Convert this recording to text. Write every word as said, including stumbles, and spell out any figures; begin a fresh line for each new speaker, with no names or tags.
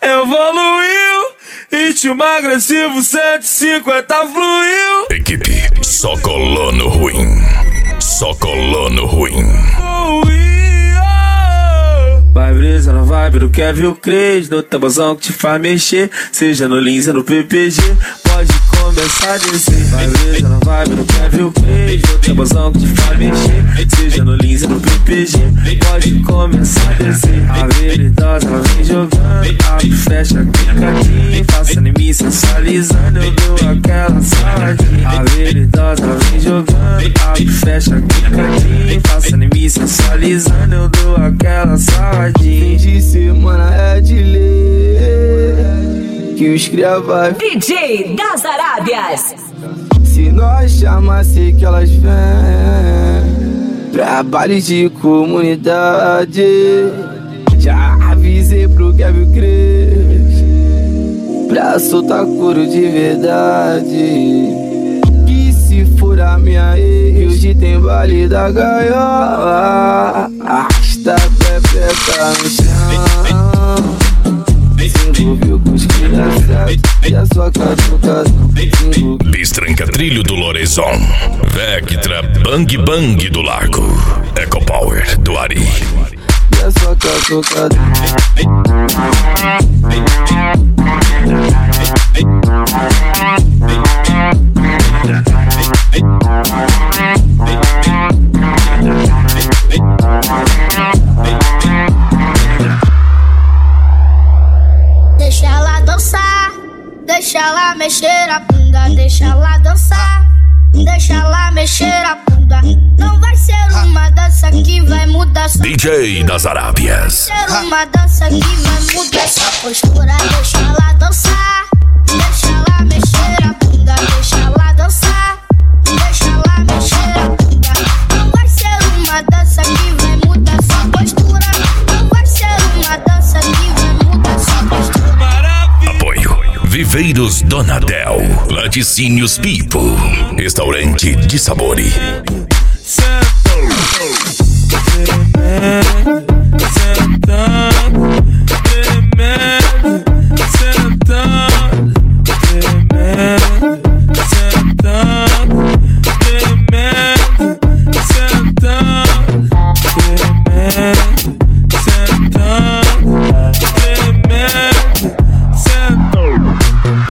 evoluiu. Ritmo agressivo, cento e cinquenta fluiu.
Equipe só colono ruim. Só colono ruim.
Vai brisa na vibe do Kevin Cres, no tabuzão que te faz mexer, seja no Lins ou no P P G, pode começar a descer. Vai brisa na vibe do Kevin Cres, no tabuzão que te faz mexer, seja no Lins ou no P P G, pode começar a descer. A veridosa ela vem jogando, abre, fecha, clica aqui, faça em mim sensualizando, eu dou aquela saladinha. A veridosa ela vem jogando, abre, fecha, clica aqui, faça em mim sensualizando, eu dou aquela saladinha.
Fim de semana é de ler que os cria vai
D J das Arábias.
Se nós chamar, sei que elas vêm pra baile de comunidade. Já avisei pro Kevin Cres pra soltar couro de verdade. Que se for a minha ex, hoje tem baile da gaiola. Arrasta pepeca no chão, se envolveu com os crianças e a sua catucação.
Destranca Trilho do Lorenzon, Vectra Bang Bang do Lago, Eco Power do Ari.
E a sua catucação.
Deixa ela dançar, deixa ela mexer a bunda, deixa ela dançar, deixa ela mexer a bunda. Não vai ser uma dança que vai mudar sua
D J das Arábias.
Vai ser uma dança que vai mudar sua postura. Deixa ela dançar, deixa ela mexer a bunda, deixa ela dançar, deixa ela mexer a bunda. Não vai ser uma dança que vai mudar sua postura. Não vai ser uma dança que vai mudar sua postura.
Apoio Viveiros Donadel, Laticínios Pipo, Restaurante de Sabori.
Sentando, tremendo, sentando, tremendo, sentando.